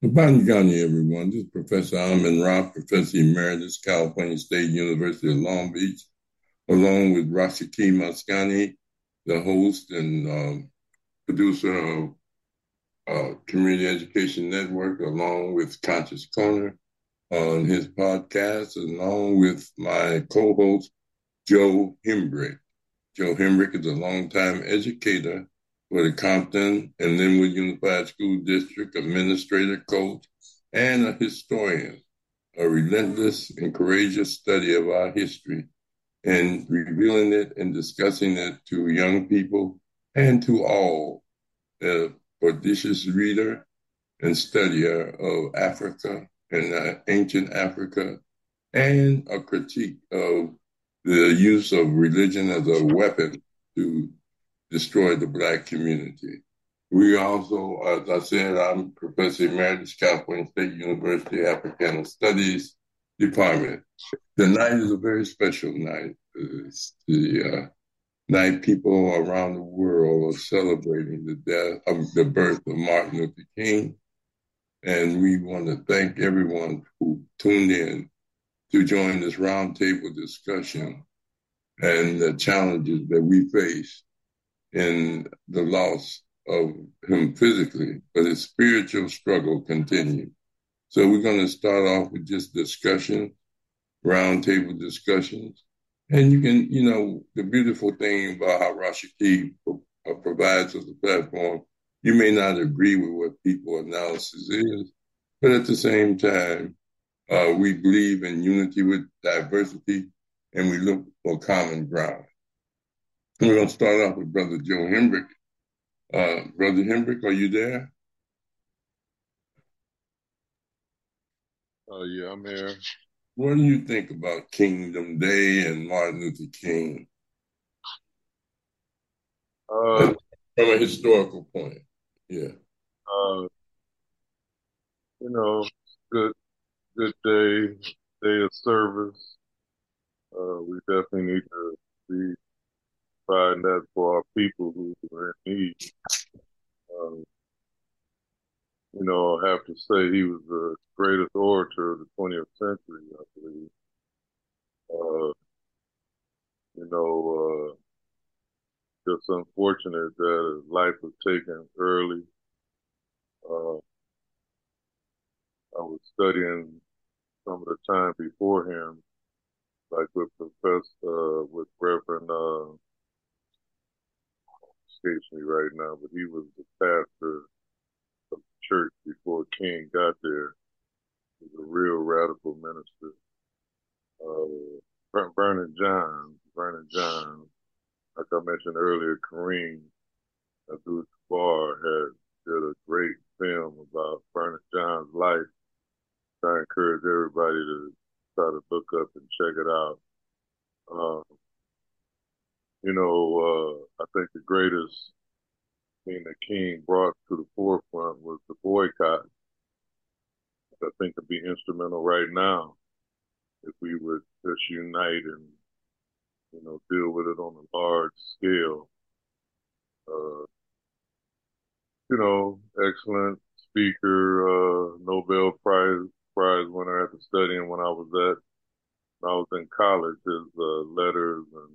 County, everyone. This is Professor Alman Rock, Professor Emeritus, California State University of Long Beach, along with Rashiki Maskani, the host and producer of Community Education Network, along with Conscious Corner on his podcast, along with my co-host, Joe Hembrick. Joe Hembrick is a longtime educator for the Compton and Linwood Unified School District, administrator, coach, and a historian, a relentless and courageous study of our history and revealing it and discussing it to young people and to all, a prodigious reader and studier of Africa and ancient Africa, and a critique of the use of religion as a weapon to destroy the Black community. We also, as I said, I'm Professor Emeritus, California State University Africana Studies Department. Tonight is a very special night. It's the night people around the world are celebrating the birth of Martin Luther King. And we want to thank everyone who tuned in to join this roundtable discussion and the challenges that we face in the loss of him physically, but his spiritual struggle continued. So we're going to start off with just discussion, roundtable discussions. And you can, the beautiful thing about how Rashiki provides us a platform, you may not agree with what people's analysis is, but at the same time, we believe in unity with diversity, and we look for common ground. And we're going to start off with Brother Joe Hembrick. Brother Hembrick, are you there? Yeah, I'm here. What do you think about Kingdom Day and Martin Luther King? From a historical point, yeah. Good day of service. We definitely need to be providing that for our people who are in need. I have to say he was the greatest orator of the 20th century, I believe. Just unfortunate that his life was taken early. I was studying some of the time before him, like with Reverend, escapes me right now, but he was the pastor of the church before King got there. He was a real radical minister. Vernon John, like I mentioned earlier, Kareem Abdul-Jabbar did a great film about Vernon John's life. I encourage everybody to try to look up and check it out. I think the greatest thing that King brought to the forefront was the boycott. I think could be instrumental right now if we would just unite and, deal with it on a large scale. Excellent speaker, Nobel Prize winner after studying when I was in college. His letters and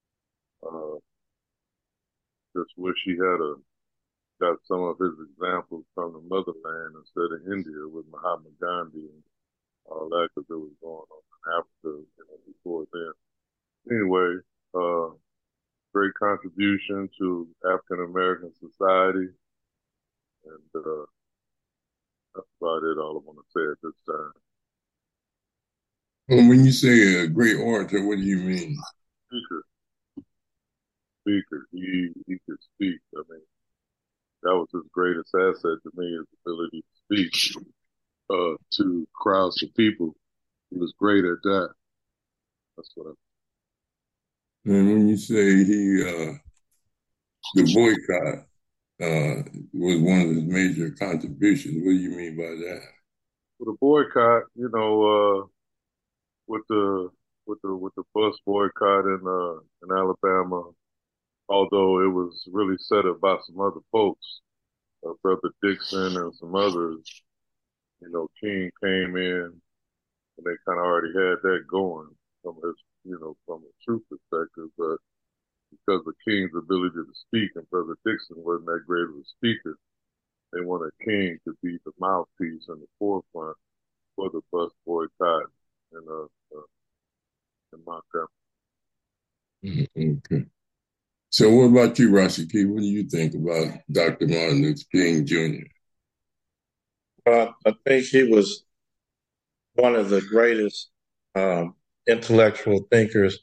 just wish he had got some of his examples from the motherland instead of India with Mahatma Gandhi and all that, because it was going on in Africa before then. Anyway, great contribution to African American society, and that's about it. All I want to say at this time. Well, when you say a great orator, what do you mean? Speaker. He could speak. I mean, that was his greatest asset to me, his ability to speak to crowds of people. He was great at that. That's what I. And when you say the boycott was one of his major contributions, what do you mean by that? Well, the boycott, with the bus boycott in Alabama, although it was really set up by some other folks, Brother Dixon and some others, King came in and they kind of already had that going from his, from a truth perspective. But because of King's ability to speak and Brother Dixon wasn't that great of a speaker, they wanted King to be the mouthpiece in the forefront for the bus boycott in, Montgomery. Okay. So what about you, Rashiki? What do you think about Dr. Martin Luther King Jr.? I think he was one of the greatest intellectual thinkers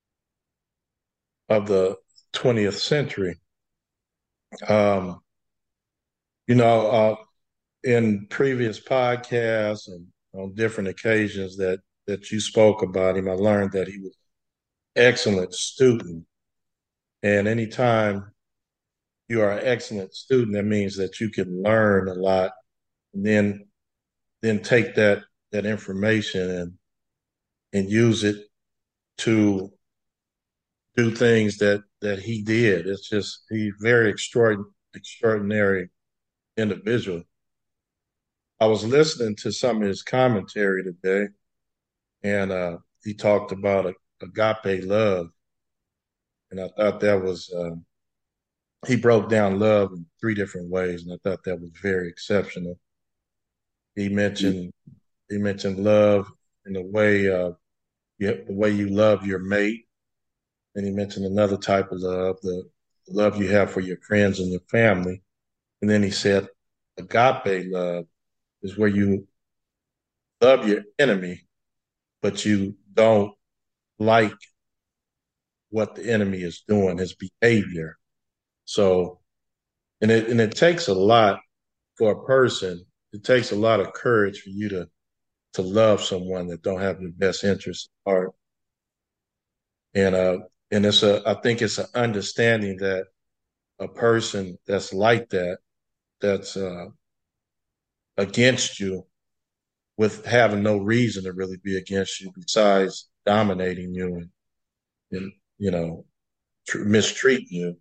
of the 20th century. Um, you know, in previous podcasts and on different occasions that you spoke about him, I learned that he was an excellent student. And anytime you are an excellent student, that means that you can learn a lot and then take that information and use it to do things that he did. It's just he's very extraordinary individual. I was listening to some of his commentary today, and he talked about agape love, and I thought that was he broke down love in three different ways, and I thought that was very exceptional. He mentioned he mentioned love in the way you love your mate, and he mentioned another type of love, the love you have for your friends and your family, and then he said agape love is where you love your enemy, but you don't like what the enemy is doing, his behavior. So, and it takes a lot for a person. It takes a lot of courage for you to love someone that don't have your best interest at heart. And I think it's an understanding that a person that's like that, that's against you, with having no reason to really be against you besides dominating you and you know mistreating you.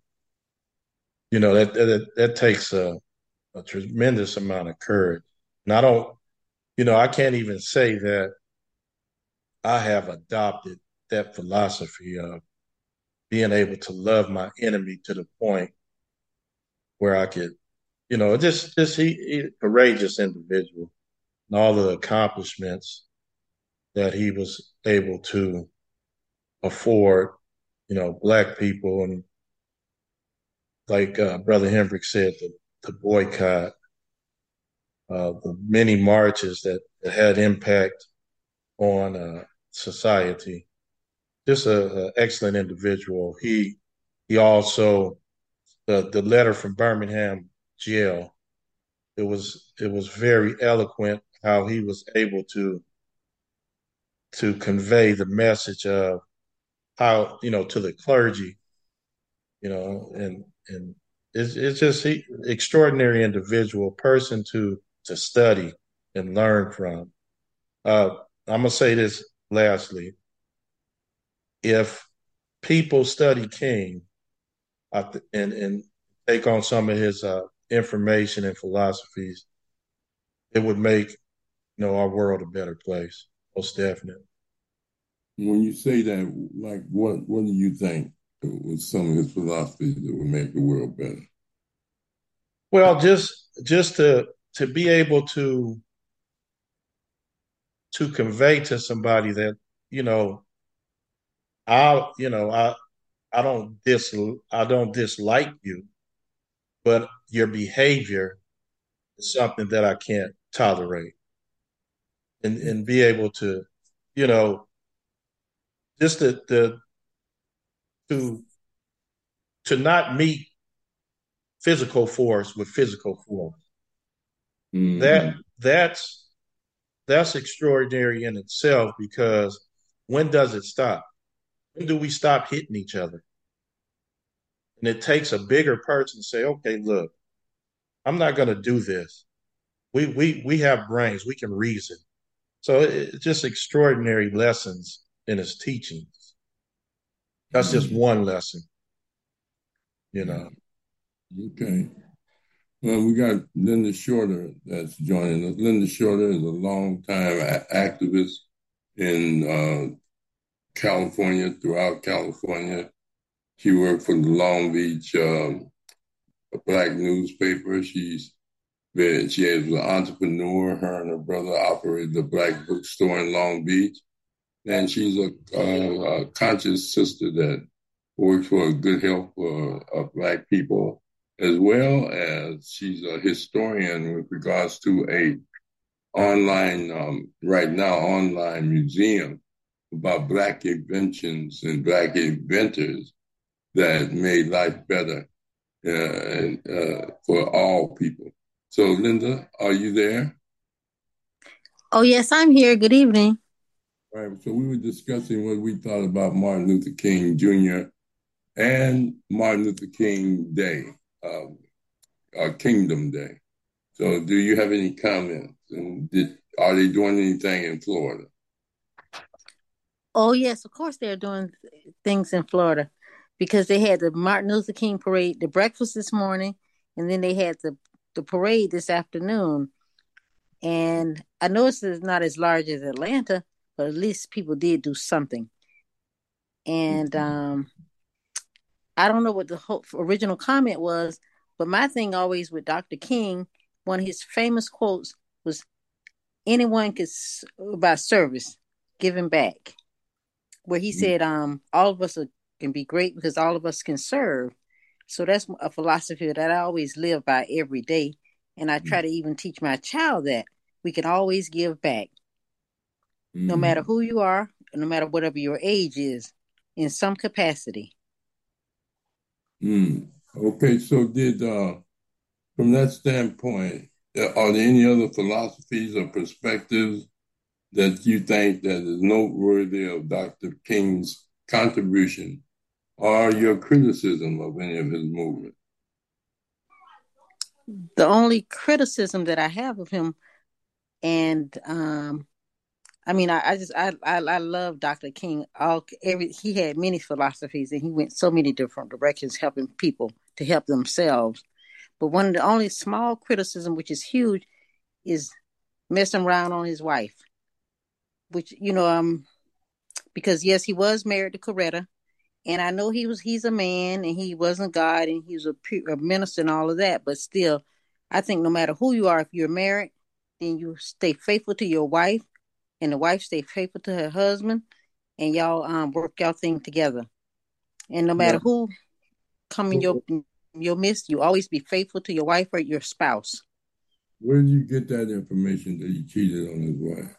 That takes a tremendous amount of courage. And I don't, I can't even say that I have adopted that philosophy of being able to love my enemy to the point where I could, just he courageous individual and all the accomplishments that he was able to afford, black people and like Brother Hendrick said, the boycott, the many marches that had impact on society. Just a excellent individual. He also the letter from Birmingham jail. It was very eloquent how he was able to convey the message of how to the clergy, and it's just he extraordinary individual person to study and learn from. I'm gonna say this lastly: if people study King and take on some of his information and philosophies, it would make our world a better place. Most definitely. When you say that, like, what do you think with some of his philosophies that would make the world better? Well, just to be able to convey to somebody that you know I you know I don't dislike you, but your behavior is something that I can't tolerate, and be able to you know just to to not meet physical force with physical force. That Mm-hmm. that's extraordinary in itself because when does it stop? When do we stop hitting each other? And it takes a bigger person to say, okay, look, I'm not going to do this. We have brains, we can reason. So it's just extraordinary lessons in his teachings. That's just Mm-hmm. one lesson, you know. Okay. Well, we got Linda Shorter that's joining us. Linda Shorter is a longtime activist in California, throughout California. She worked for the Long Beach Black newspaper. She is an entrepreneur. Her and her brother operated the Black bookstore in Long Beach. And she's a conscious sister that works for good health for Black people, as well as she's a historian with regards to a online museum about Black inventions and Black inventors that made life better for all people. So, Linda, are you there? Oh, yes, I'm here. Good evening. All right. So we were discussing what we thought about Martin Luther King Jr. and Martin Luther King Day, Kingdom Day. So, do you have any comments? And are they doing anything in Florida? Oh, yes, of course they're doing things in Florida because they had the Martin Luther King parade, the breakfast this morning, and then they had the parade this afternoon. And I know it's not as large as Atlanta, but at least people did do something. And I don't know what the whole original comment was, but my thing always with Dr. King, one of his famous quotes was, anyone could, about service, giving back. Where he said, all of us can be great because all of us can serve. So that's a philosophy that I always live by every day. And I try to even teach my child that we can always give back. No matter who you are, no matter whatever your age is, in some capacity. Okay, so from that standpoint, are there any other philosophies or perspectives that you think that is noteworthy of Dr. King's contribution or your criticism of any of his movement? The only criticism that I have of him, and I mean, I love Dr. King. He had many philosophies, and he went so many different directions, helping people to help themselves. But one of the only small criticism, which is huge, is messing around on his wife. Which because yes, he was married to Coretta, and I know he's a man, and he wasn't God, and he was a minister and all of that. But still, I think no matter who you are, if you're married, then you stay faithful to your wife, and the wife stay faithful to her husband, and y'all work y'all thing together. And no matter who come in your midst, you always be faithful to your wife or your spouse. Where did you get that information that he cheated on his wife?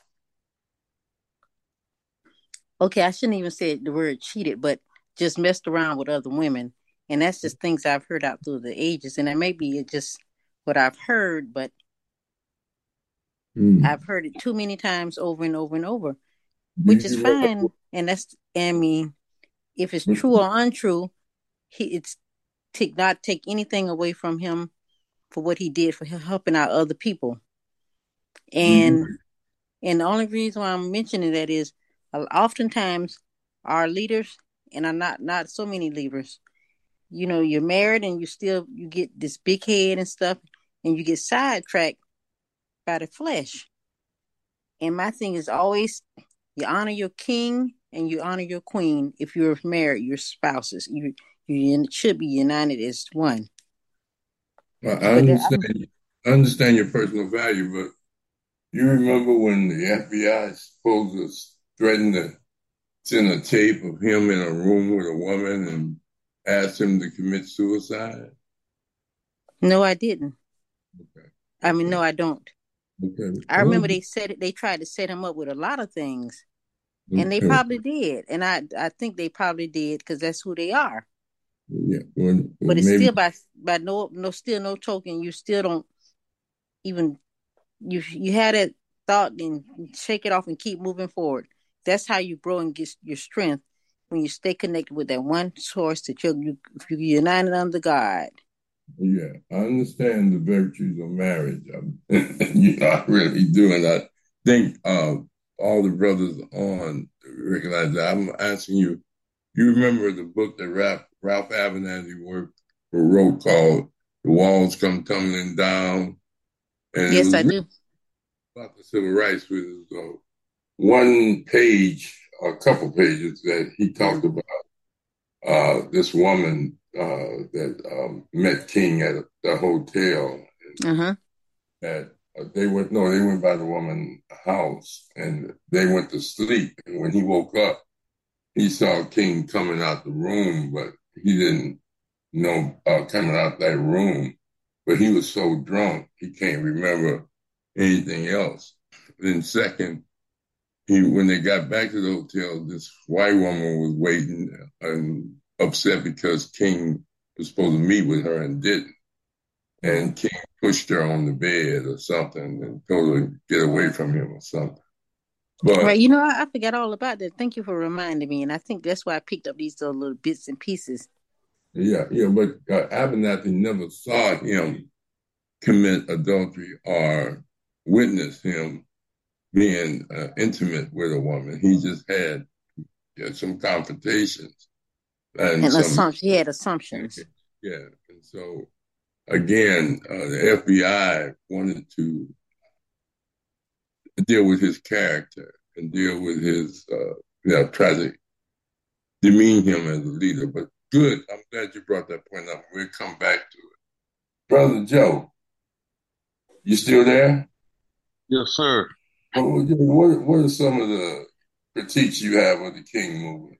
Okay, I shouldn't even say the word cheated, but just messed around with other women. And that's just things I've heard out through the ages. And it may be just what I've heard, but I've heard it too many times over and over and over, which is fine. And I mean, if it's true or untrue, it's not take anything away from him for what he did for helping out other people. And the only reason why I'm mentioning that is oftentimes our leaders, and are not so many leaders, you're married and you get this big head and stuff, and you get sidetracked by the flesh. And my thing is always, you honor your king and you honor your queen. If you're married, your spouses, you should be united as one. Well, I understand your personal value, but you remember when the FBI supposedly threatened to send a tape of him in a room with a woman and asked him to commit suicide? No, I didn't. Okay. I mean, no, I don't. Okay. I remember they tried to set him up with a lot of things, and they probably did. And I think they probably did because that's who they are. Yeah. But it's still by no token, you still don't even, you had that thought and shake it off and keep moving forward. That's how you grow and get your strength, when you stay connected with that one source that you're united under God. Yeah, I understand the virtues of marriage. I really do. And I think all the brothers on recognize that. I'm asking you, you remember the book that Ralph Abernathy wrote called the walls come tumbling down. And it Yes, was I really do. about the civil rights with one page, a couple pages that he talked about this woman that met King at the hotel. Uh-huh. That they went by the woman's house and they went to sleep. And when he woke up, he saw King coming out the room, but he didn't know coming out that room. But he was so drunk he can't remember anything else. Then second, when they got back to the hotel, this white woman was waiting and upset because King was supposed to meet with her and didn't. And King pushed her on the bed or something and told her to get away from him or something. Right. But I forgot all about that. Thank you for reminding me. And I think that's why I picked up these little bits and pieces. yeah, but Abernathy never saw him commit adultery or witness him being intimate with a woman. He just had some confrontations and And some, assumption. He had assumptions. yeah. And so again, the FBI wanted to deal with his character and deal with his, tragic, demean him as a leader. But good, I'm glad you brought that point up. We'll come back to it. Brother Joe, you still there? Yes, sir. What are some of the critiques you have of the King movement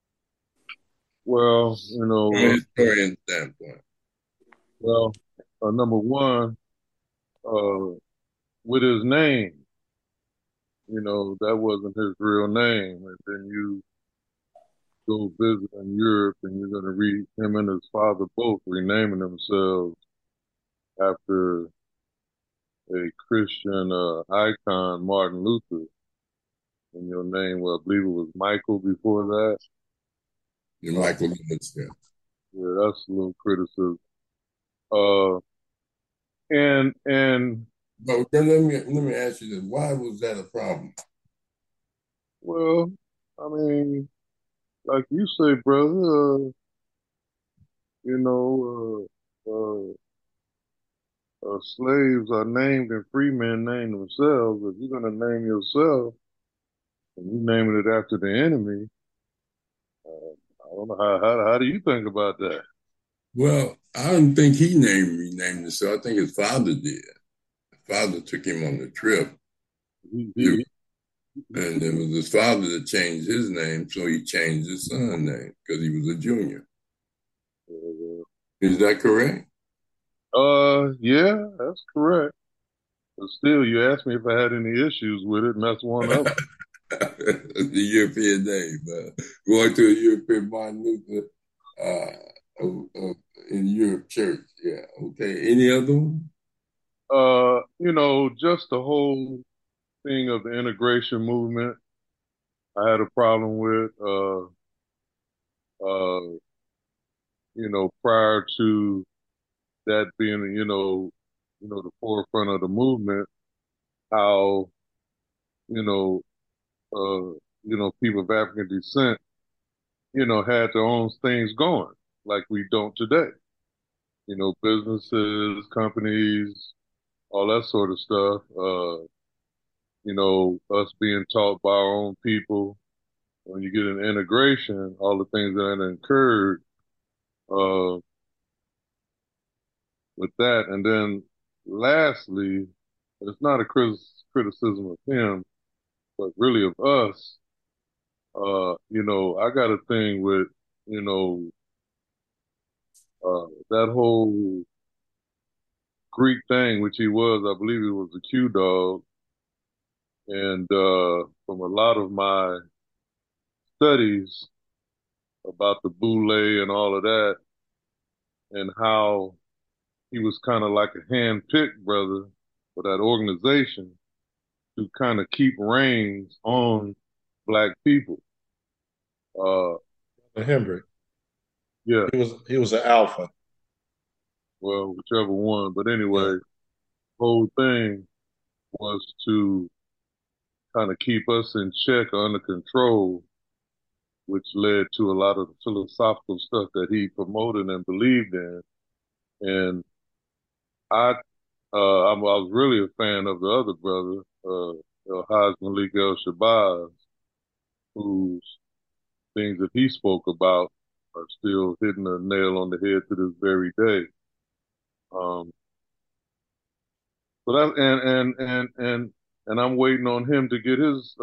Well, from a historian standpoint? well, number one, uh, with his name, that wasn't his real name. And then you go visit in Europe and you're going to read him and his father both renaming themselves after a Christian icon, Martin Luther. And your name, well, I believe it was Michael before that. You're Michael Lewis, yeah. Yeah, that's a little criticism. Uh, and But then let me ask you this: why was that a problem? well, I mean, like you say, brother, you know, slaves are named and free men name themselves. If you're gonna name yourself and you naming it after the enemy, I don't know how do you think about that? Well, I don't think he renamed himself. I think his father did. His father took him on the trip, He, to, he, and it was his father that changed his name, so he changed his son's name because he was a junior. Is that correct? yeah, that's correct. But still, you asked me if I had any issues with it, and that's one of them. The European name, going to a European Martin Luther in Europe church. Yeah. Okay. Any other one? Just the whole thing of the integration movement, I had a problem with. Uh, prior to that being, the forefront of the movement, how, you know, people of African descent, had their own things going like we don't today. Businesses, companies, all that sort of stuff. Us being taught by our own people. When you get an integration, all the things that occurred, uh, with that. And then lastly, it's not a criticism of him, but really of us. I got a thing with, you know, that whole Greek thing, which he was, I believe he was a Q dog. And, from a lot of my studies about the Boule and all of that, and how he was kind of like a hand-picked brother for that organization to kind of keep reins on black people. Hendrick. Yeah, He was an alpha. well, whichever one. But anyway, Yeah. whole thing was to kind of keep us in check, under control, which led to a lot of the philosophical stuff that he promoted and believed in. And I I was really a fan of the other brother, Haj Malik El Shabazz, whose things that he spoke about are still hitting a nail on the head to this very day. Um, so that and I'm waiting on him to get his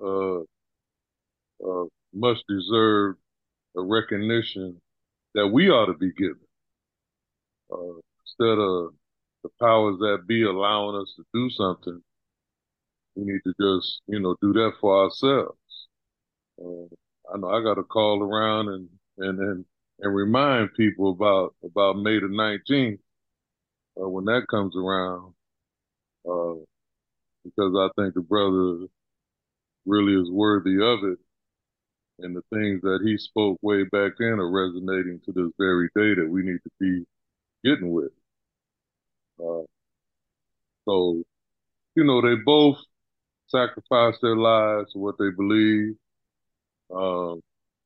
much deserved recognition that we ought to be getting. Instead of the powers that be allowing us to do something, we need to just, do that for ourselves. Uh, I know I got to call around and remind people about May the 19th when that comes around, uh, because I think the brother really is worthy of it, and the things that he spoke way back then are resonating to this very day that we need to be getting with. Uh, so, they both sacrificed their lives for what they believe. Um,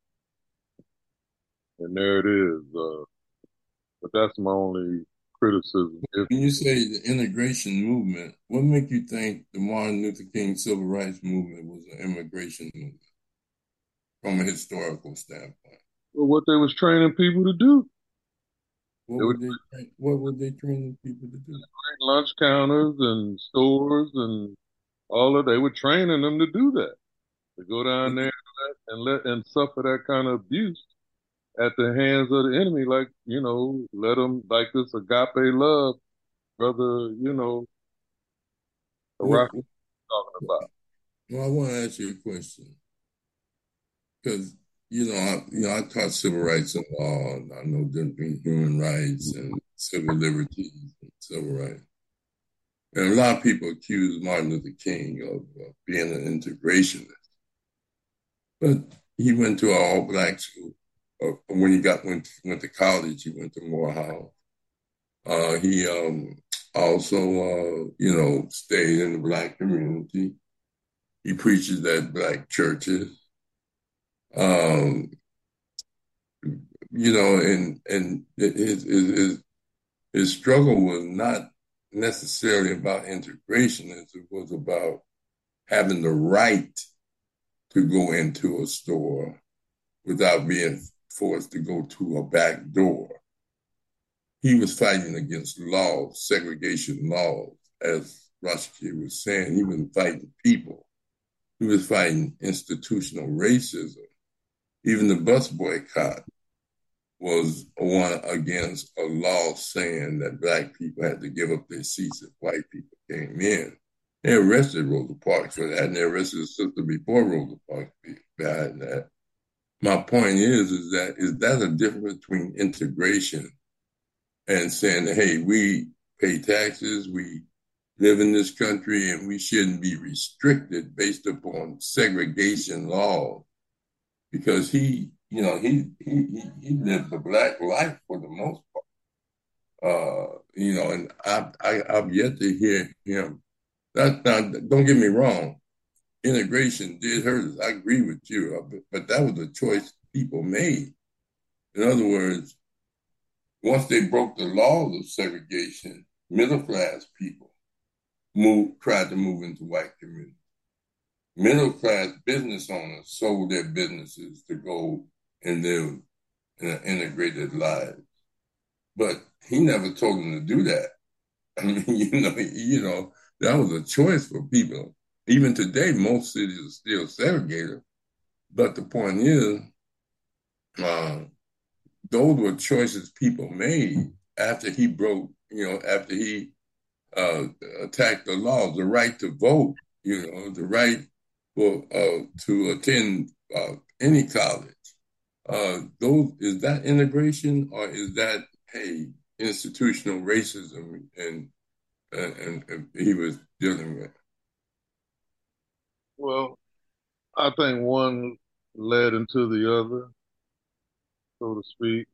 and there it is. But that's my only criticism. When you say the integration movement, what make you think the Martin Luther King civil rights movement was an immigration movement from a historical standpoint? Well, what they was training people to do. What were they training people to do? Lunch counters and stores and all of. They were training them to do that. To go down there and suffer that kind of abuse at the hands of the enemy, like, let them, like this agape love, brother, What, Iraq talking about. well, I want to ask you a question because I taught civil rights and law, and I know different human rights and civil liberties and civil rights. And a lot of people accuse Martin Luther King of being an integrationist, but he went to an all-black school. When he went to college, he went to Morehouse. He also, stayed in the black community. He preaches at black churches. Um, and his struggle was not necessarily about integration. It was about having the right to go into a store without being forced to go to a back door. He was fighting against laws, segregation laws, as Rashki was saying. He wasn't fighting people. He was fighting institutional racism. Even the bus boycott was one against a law saying that black people had to give up their seats if white people came in. They arrested Rosa Parks for that, and they arrested his sister before Rosa Parks behind that. My point is that a difference between integration and saying, hey, we pay taxes, we live in this country, and we shouldn't be restricted based upon segregation laws, because he lived a black life for the most part. And I've yet to hear him. Now, don't get me wrong, integration did hurt us. I agree with you, but that was a choice people made. In other words, once they broke the laws of segregation, middle class people tried to move into white communities. Middle class business owners sold their businesses to go and live in an integrated life. But he never told them to do that. I mean, that was a choice for people. Even today, most cities are still segregated. But the point is, those were choices people made after he after he attacked the laws, the right to vote, the right to attend any college. Is that integration, or is that, hey, institutional racism and he was dealing with? Well, I think one led into the other, so to speak.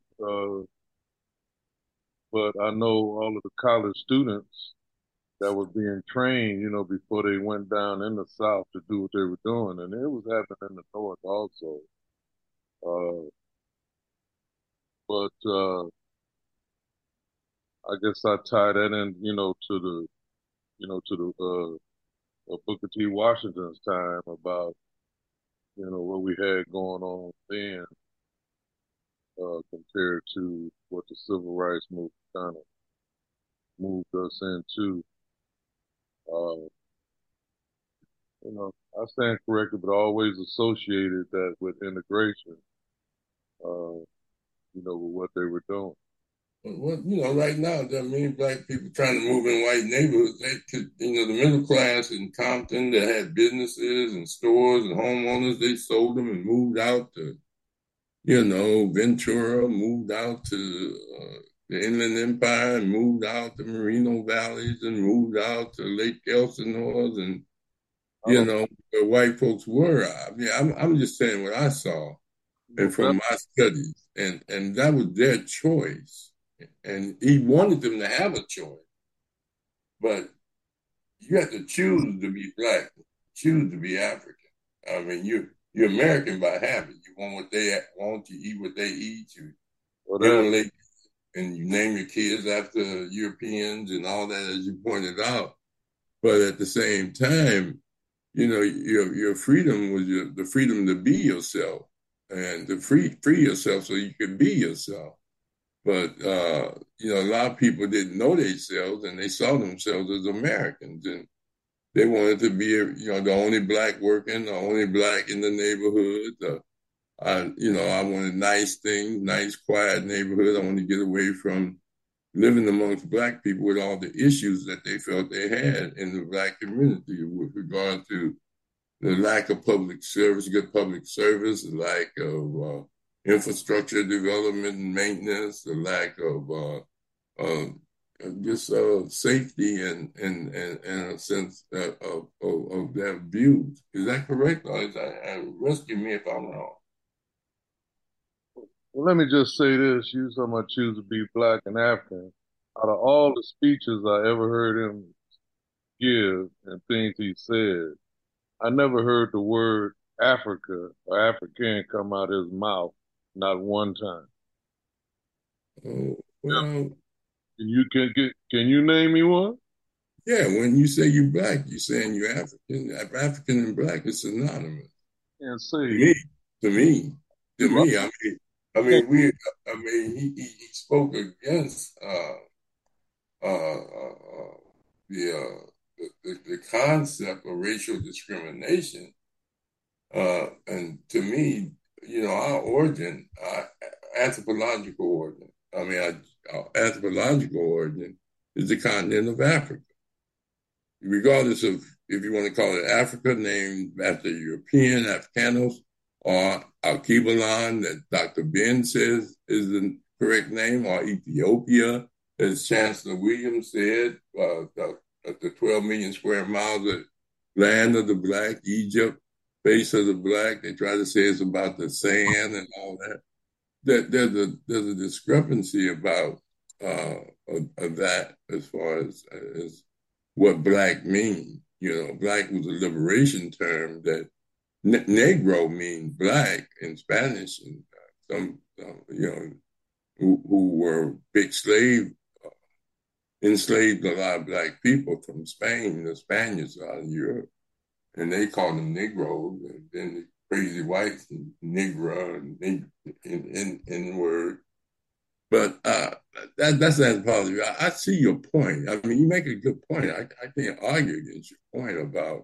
But I know all of the college students that were being trained, before they went down in the South to do what they were doing, and it was happening in the North also. But I guess I tie that in, to the Booker T. Washington's time about, what we had going on then, compared to what the civil rights movement kind of moved us into. Uh, I stand corrected, but I always associated that with integration, with what they were doing. Well, right now, there are many black people trying to move in white neighborhoods. They could, the middle class in Compton that had businesses and stores and homeowners, they sold them and moved out to, Ventura, moved out to the Inland Empire, and moved out to Moreno Valleys, and moved out to Lake Elsinore, and where white folks were. I mean, I'm just saying what I saw, and from my studies, and that was their choice, and he wanted them to have a choice, but you have to choose to be black, choose to be African. I mean, you're American by habit. You want what they want, you eat what they eat, and you name your kids after Europeans and all that, as you pointed out. But at the same time, your freedom was the freedom to be yourself and to free yourself so you could be yourself. But, a lot of people didn't know themselves, and they saw themselves as Americans, and they wanted to be, the only black working, the only black in the neighborhood. I wanted nice things, nice, quiet neighborhood. I wanted to get away from living amongst black people with all the issues that they felt they had in the black community with regard to the lack of public service, good public service, the lack of infrastructure development and maintenance, the lack of just safety and a sense of their views. Is that correct? Or rescue me if I'm wrong. Well, let me just say this. You talking about choose to be black and African. Out of all the speeches I ever heard him give and things he said, I never heard the word Africa or African come out of his mouth, not one time. Well, can you name me one? Yeah, when you say you're black, you're saying you're African. African and black is synonymous. And say To me, he spoke against the concept of racial discrimination, and to me, our origin, anthropological origin. Our anthropological origin is the continent of Africa. Regardless of if you want to call it Africa, named after European, Africanos, or Alkebulan, that Dr. Ben says is the correct name, or Ethiopia, as Chancellor Williams said, the 12 million square miles of land of the black, Egypt, face of the black. They try to say it's about the sand and all that. There's a discrepancy about of that as far as what black means. Black was a liberation term that Negro means black in Spanish, and some who were big enslaved a lot of black people from Spain, the Spaniards out of Europe, and they called them Negroes, and then the crazy whites, and Negra, and N-word. But that's anthropology. I see your point. I mean, you make a good point. I can't argue against your point about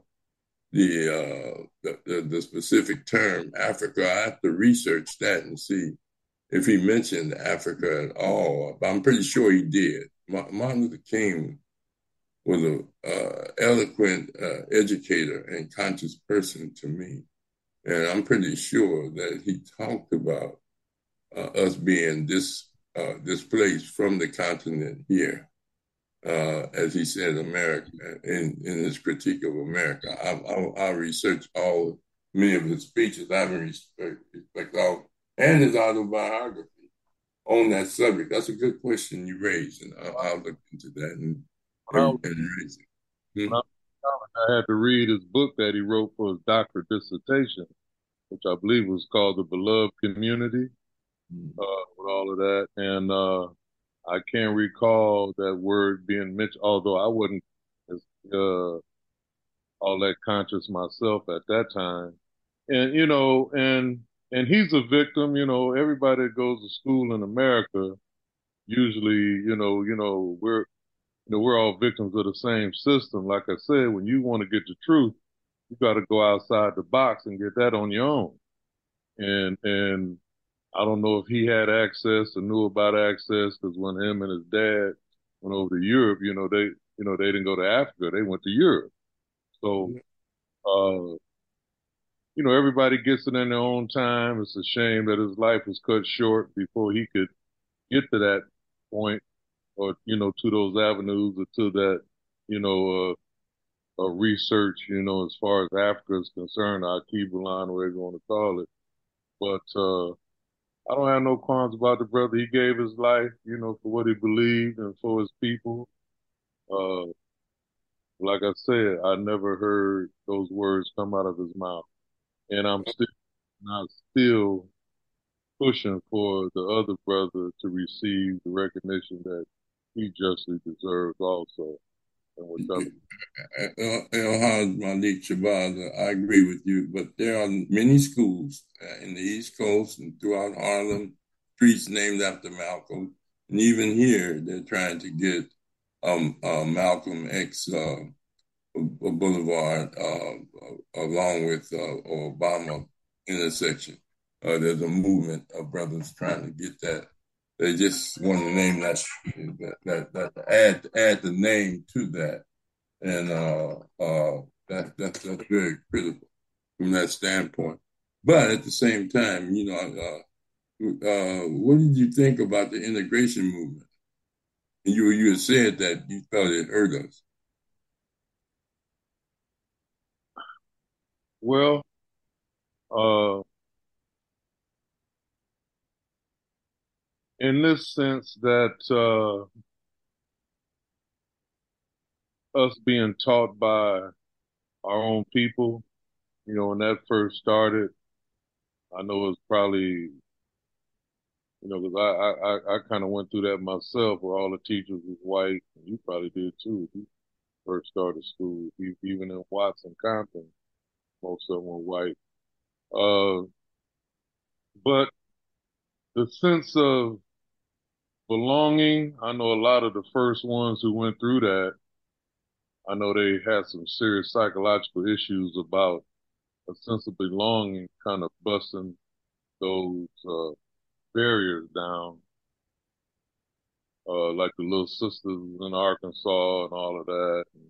the specific term Africa. I have to research that and see if he mentioned Africa at all. But I'm pretty sure he did. Martin Luther King was an eloquent educator and conscious person to me. And I'm pretty sure that he talked about us being displaced from the continent here, as he said, America, in his critique of America. I researched many of his speeches. I haven't respect all, and his autobiography on that subject. That's a good question you raised, and I'll look into that and raise it. I had to read his book that he wrote for his doctorate dissertation, which I believe was called The Beloved Community, with all of that. And I can't recall that word being mentioned, although I wasn't as, all that conscious myself at that time. And, and he's a victim, everybody that goes to school in America, usually, we're all victims of the same system. Like I said, when you want to get the truth, you got to go outside the box and get that on your own. And I don't know if he had access or knew about access, because when him and his dad went over to Europe, they didn't go to Africa, they went to Europe. So, uh, everybody gets it in their own time. It's a shame that his life was cut short before he could get to that point, or, to those avenues, or to that, research, as far as Africa is concerned, our Kibulan, whatever you want to call it. But, I don't have no qualms about the brother. He gave his life, for what he believed and for his people. Uh, like I said, I never heard those words come out of his mouth. And I'm still pushing for the other brother to receive the recognition that he justly deserves also. And which Elhaj Malik Shabazz, I agree with you, but there are many schools in the East Coast and throughout Harlem, streets named after Malcolm. And even here, they're trying to get Malcolm X Boulevard along with Obama intersection. There's a movement of brothers trying to get that. They just want to name that add the name to that, and that's very critical from that standpoint. But at the same time, what did you think about the integration movement? And you had said that you thought it hurt us. Well, in this sense that us being taught by our own people, when that first started, I know it was probably, because I kind of went through that myself, where all the teachers was white, and you probably did too. If you first started school, even in Watson, Compton, most of them were white. But the sense of belonging, I know a lot of the first ones who went through that, I know they had some serious psychological issues about a sense of belonging, kind of busting those barriers down, like the Little Sisters in Arkansas and all of that. And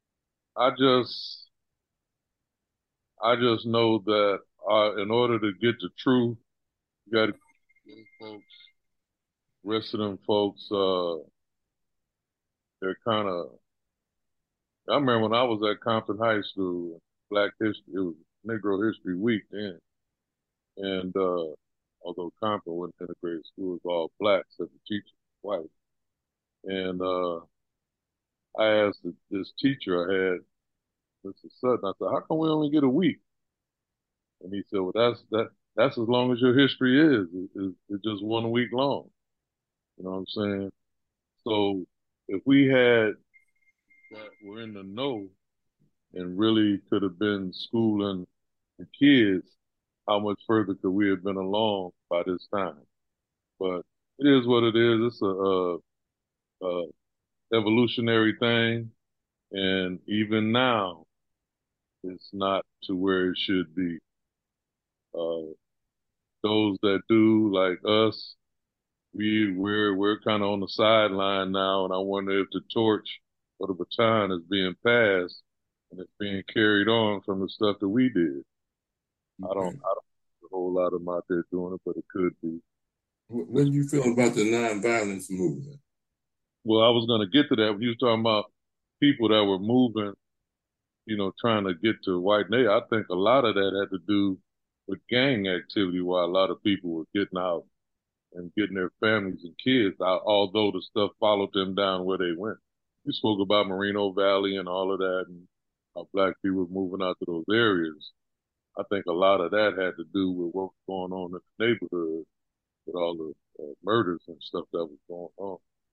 I just know that in order to get the truth, you got to get folks, rest of them folks, they're kind of. I remember when I was at Compton High School, Black History, it was Negro History Week then. And although Compton wasn't integrated school, it was all black, except the teacher was white. And I asked this teacher I had, Mr. Sutton, I said, how come we only get a week? And he said, well, that's as long as your history is. It's just 1 week long. You know what I'm saying? So if we had that were in the know and really could have been schooling the kids, how much further could we have been along by this time? But it is what it is. It's a evolutionary thing, and even now, it's not to where it should be. Uh, those that do, like us, we're kind of on the sideline now, and I wonder if the torch or the baton is being passed and it's being carried on from the stuff that we did. I don't see a whole lot of them out there doing it, but it could be. What do you feel about the nonviolence movement? Well, I was going to get to that when you was talking about people that were moving, trying to get to white nation. I think a lot of that had to do with gang activity, while a lot of people were getting out and getting their families and kids out, although the stuff followed them down where they went. You spoke about Moreno Valley and all of that, and how black people were moving out to those areas. I think a lot of that had to do with what was going on in the neighborhood, with all the murders and stuff that was going on.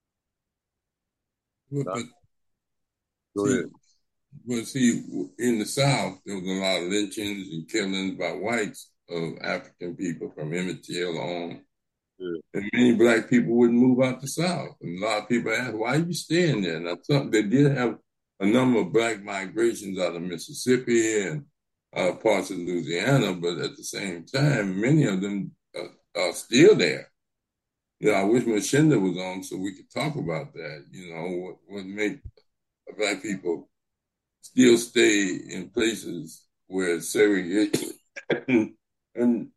But Go see, ahead. in the South, there was a lot of lynchings and killings by whites of African people from Emmett Till on. Yeah. And many black people wouldn't move out the South. And a lot of people ask, why are you staying there? Now, they did have a number of black migrations out of Mississippi and parts of Louisiana, but at the same time, many of them are still there. You know, I wish Machinda was on so we could talk about that. You know, what make black people still stay in places where segregation and,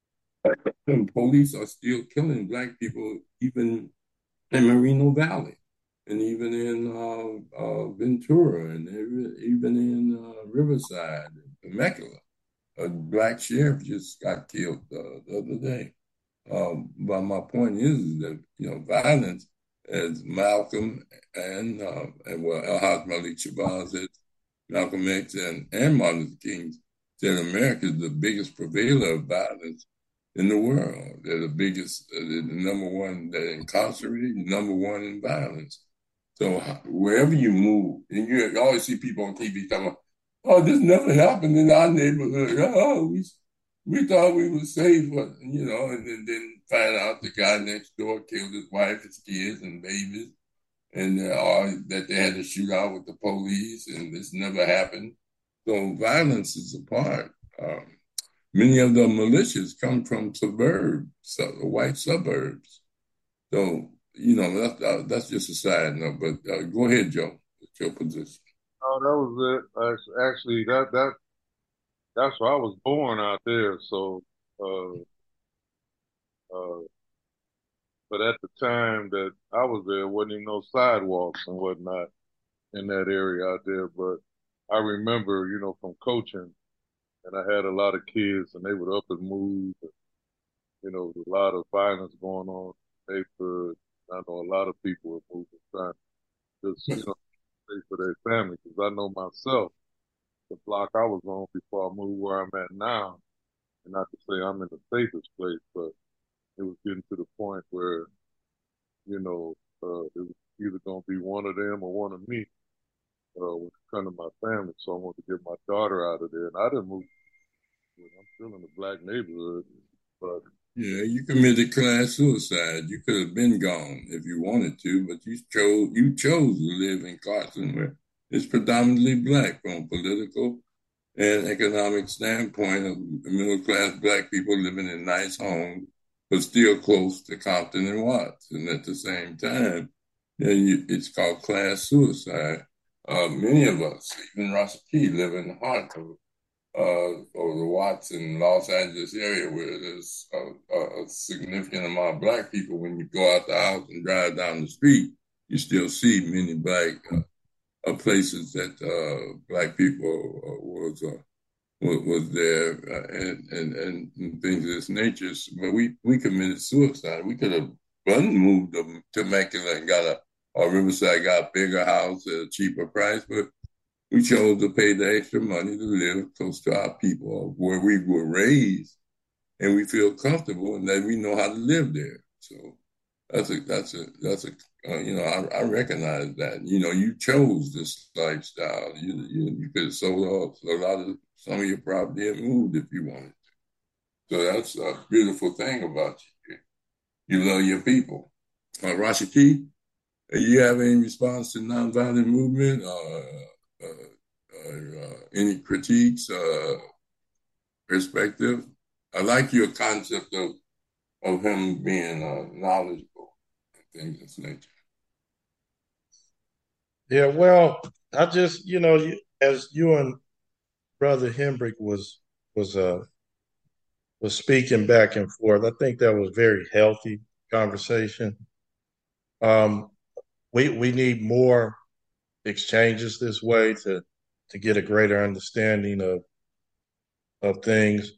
and police are still killing black people, even in Moreno Valley, and even in Ventura, and even in Riverside, Temecula. A black sheriff just got killed the other day. But my point is that violence, as Malcolm and well, Al Malik Shabazz said, Malcolm X and Martin Luther King said, America is the biggest purveyor of violence in the world. They're the biggest, the number one that incarcerated, number one in violence. So wherever you move, and you always see people on TV talking about, oh, this never happened in our neighborhood. Oh, we thought we were safe, but, and then find out the guy next door killed his wife, his kids, and babies, and that they had to shoot out with the police, and this never happened. So violence is a part. Many of the militias come from suburbs, so the white suburbs. So, that's just a side note. But go ahead, Joe. What's your position? Oh, that was it. Actually, that's where I was born out there. So, uh, uh, but at the time that I was there, wasn't even no sidewalks and whatnot in that area out there. But I remember, from coaching, and I had a lot of kids, and they would up and move. And, a lot of violence going on in the neighborhood. I know a lot of people were moving, trying to just, stay for their family. Because I know myself, the block I was on before I moved where I'm at now, and not to say I'm in the safest place, but it was getting to the point where, it was either going to be one of them or one of me when it come to my family. So I wanted to get my daughter out of there. And I didn't move. I'm still in the black neighborhood, but Yeah, you committed class suicide. You could have been gone if you wanted to, but you chose to live in Clarkson, where it's predominantly black from a political and economic standpoint of middle class black people living in nice homes, but still close to Compton and Watts. And at the same time, it's called class suicide. Many of us, even Rashaki, live in the heart of or the Watts in Los Angeles area where there's a significant amount of black people. When you go out the house and drive down the street, you still see many black places that black people was there and things of this nature. But we committed suicide. We could have moved to Temecula and got or Riverside got a bigger house at a cheaper price, but we chose to pay the extra money to live close to our people where we were raised, and we feel comfortable and that we know how to live there. So I recognize that. You chose this lifestyle. You could have sold off some of your property and moved if you wanted to. So that's a beautiful thing about you. You love your people. Rashaki, you have any response to nonviolent movement? Any critiques, perspective? I like your concept of him being knowledgeable and things of this nature. Yeah, well, I just, as you and Brother Hendrick was speaking back and forth, I think that was very healthy conversation. We need more exchanges this way to get a greater understanding of things.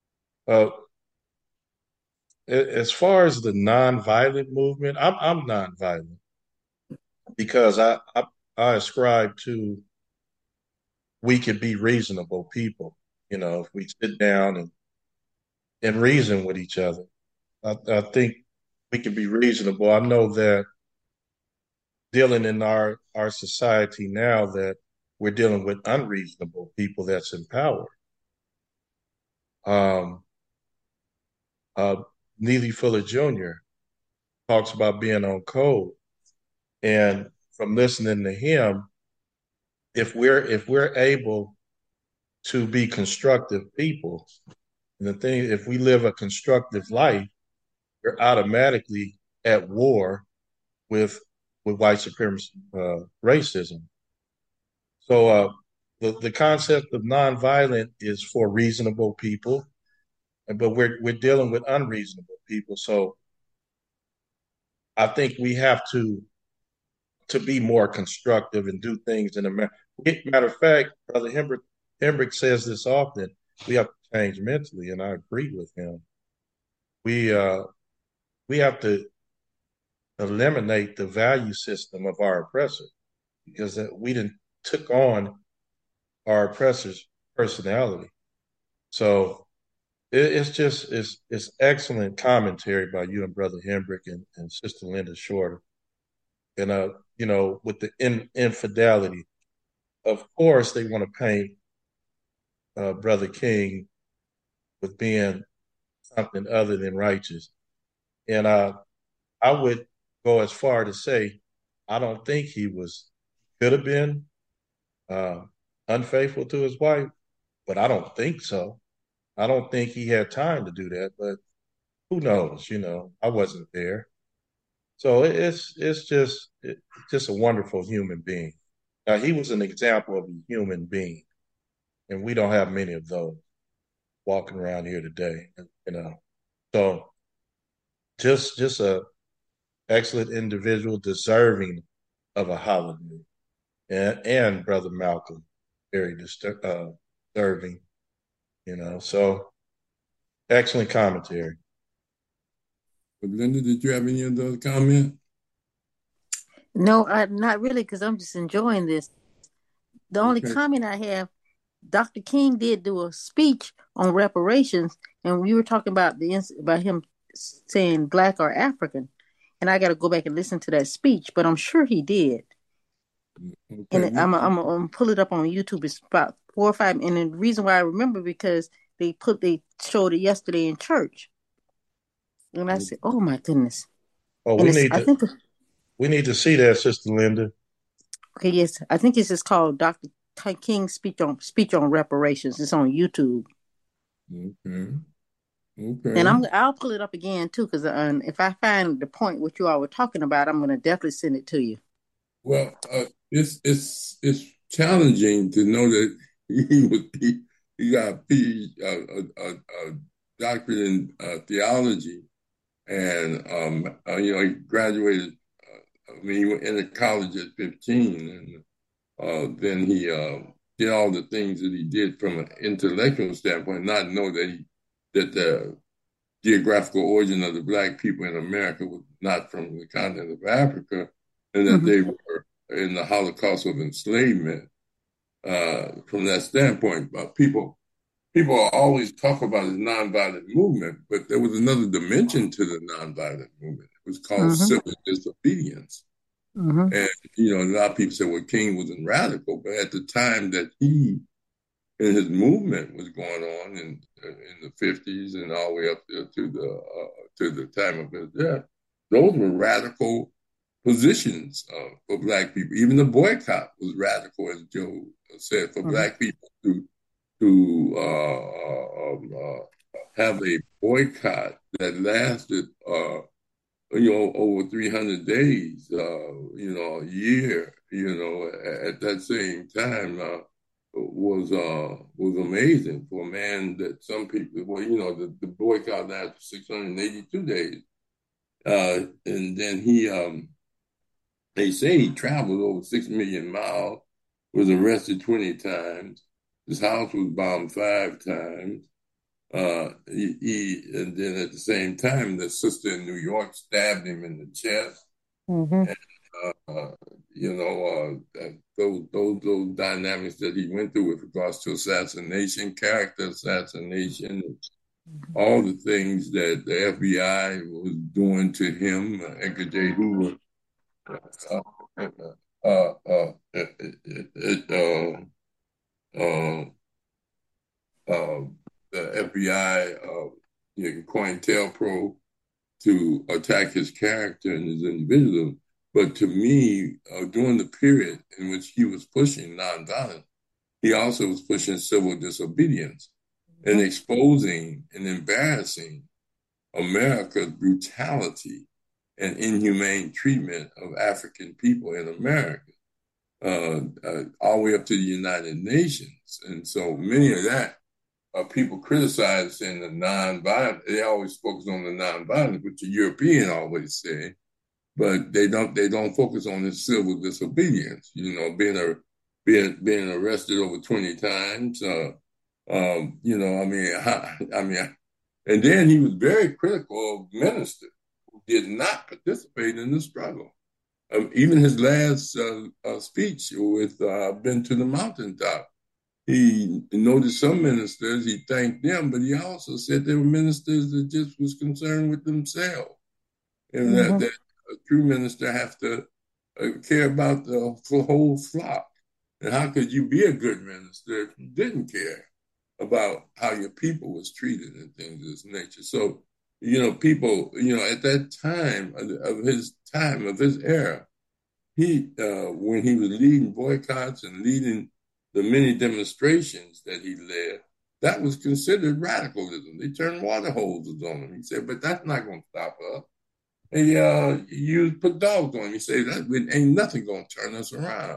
As far as the nonviolent movement, I'm nonviolent because I ascribe to we could be reasonable people. If we sit down and reason with each other, I think we can be reasonable. I know that dealing in our society now that we're dealing with unreasonable people that's in power. Um, uh, Neely Fuller Jr. talks about being on code, and from listening to him, if we're able to be constructive people, and the thing, if we live a constructive life, we're automatically at war with white supremacy, racism. So the concept of nonviolent is for reasonable people, but we're dealing with unreasonable people. So I think we have to be more constructive and do things in a matter of fact. Brother Hembrick says this often. We have to change mentally, and I agree with him. We have to eliminate the value system of our oppressor, because we didn't took on our oppressor's personality. So it's excellent commentary by you and Brother Hembrick and Sister Linda Shorter. And with the infidelity, of course they want to paint Brother King with being something other than righteous. And I would go as far to say I don't think he could have been uh, unfaithful to his wife, but I don't think so. I don't think he had time to do that, but who knows? I wasn't there. So it's just a wonderful human being. Now he was an example of a human being, and we don't have many of those walking around here today. So just a excellent individual, deserving of a holiday, and Brother Malcolm, very deserving. So excellent commentary. But Linda, did you have any other comment? No, not really, because I'm just enjoying this. The only comment I have, Dr. King did do a speech on reparations, and we were talking about him saying black or African, and I got to go back and listen to that speech, but I'm sure he did. Okay. And I'm gonna pull it up on YouTube. It's about 4 or 5, and the reason why I remember because they showed it yesterday in church, and I said, "Oh my goodness!" Oh, we need to see that, Sister Linda. Okay, yes, I think it's just called Dr. King's speech on reparations. It's on YouTube. Okay. And I'll pull it up again too, because if I find the point what you all were talking about, I'm going to definitely send it to you. Well, it's challenging to know that he got a doctorate in theology, and he graduated. He went into college at 15, and then he did all the things that he did from an intellectual standpoint, not know that the geographical origin of the black people in America was not from the continent of Africa, and that they were in the Holocaust of enslavement. From that standpoint, but people always talk about the nonviolent movement, but there was another dimension to the nonviolent movement. It was called civil disobedience. And, a lot of people say, well, King wasn't radical, but at the time that he and his movement was going on in the 50s and all the way up there to the time of his death, those were radical positions for black people. Even the boycott was radical, as Joe said, for black people to have a boycott that lasted over 300 days, a year, at that same time was amazing for a man that some people, the boycott lasted 682 days. And then they say he traveled over 6 million miles, was arrested 20 times. His house was bombed 5 times. And then at the same time, the sister in New York stabbed him in the chest. And, those dynamics that he went through with regards to assassination, character assassination, all the things that the FBI was doing to him, Edgar J. Hoover, the FBI, COINTELPRO, to attack his character and his individualism. But to me, during the period in which he was pushing nonviolence, he also was pushing civil disobedience and exposing and embarrassing America's brutality and inhumane treatment of African people in America, all the way up to the United Nations. And so many of that, people criticize saying the nonviolent. They always focus on the nonviolent, which the European always say, but they don't focus on the civil disobedience. Being arrested over 20 times. And then he was very critical of ministers who did not participate in the struggle. Even his last speech with "Been to the Mountaintop," he noted some ministers, he thanked them, but he also said there were ministers that just was concerned with themselves. And that a true minister have to care about the whole flock. And how could you be a good minister if you didn't care about how your people was treated and things of this nature? So, people, at that time of his era, when he was leading boycotts and leading the many demonstrations that he led, that was considered radicalism. They turned water hoses on him. He said, but that's not going to stop us. And you put dogs on him. He said, that ain't nothing going to turn us around.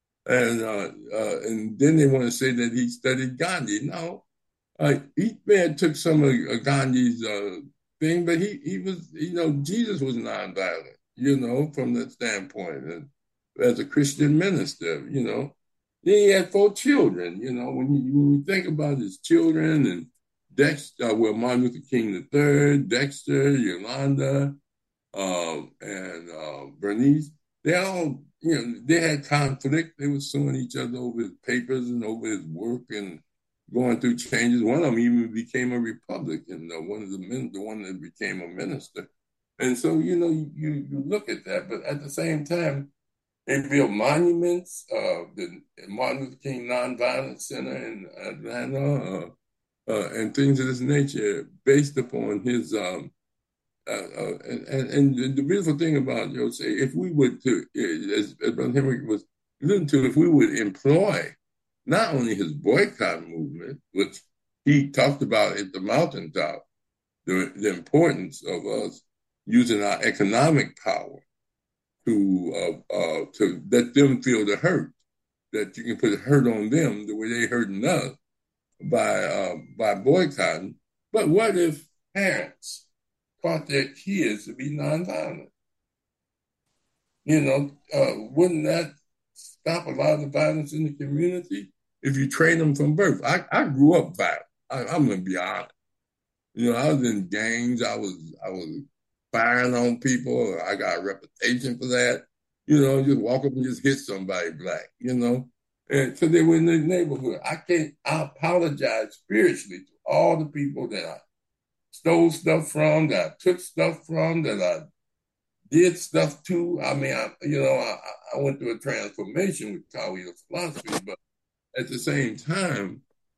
And then they want to say that he studied Gandhi. No, he took some of Gandhi's thing, but he was, Jesus was nonviolent, from that standpoint. And as a Christian minister, then he had 4 children. When you think about his children and Dexter, Martin Luther King III, Dexter, Yolanda, and Bernice, they all, they had conflict. They were suing each other over his papers and over his work and going through changes. One of them even became a Republican, the one that became a minister. And so, you look at that, but at the same time, they built monuments, the Martin Luther King Nonviolent Center in Atlanta, and things of this nature based upon his, and the beautiful thing about Jose, if we would, as Brother Henry was alluding to, if we would employ not only his boycott movement, which he talked about at the mountaintop, the importance of us using our economic power to let them feel the hurt, that you can put hurt on them the way they hurting us by boycotting. But what if parents taught their kids to be nonviolent? Wouldn't that stop a lot of the violence in the community if you train them from birth? I grew up violent. I'm gonna be honest. I was in gangs. I was firing on people. I got a reputation for that. Just walk up and just hit somebody black, and because they were in the neighborhood. I apologize spiritually to all the people that I stole stuff from, that I took stuff from, that I did stuff to. I mean, I went through a transformation with Taoist philosophy, but at the same time,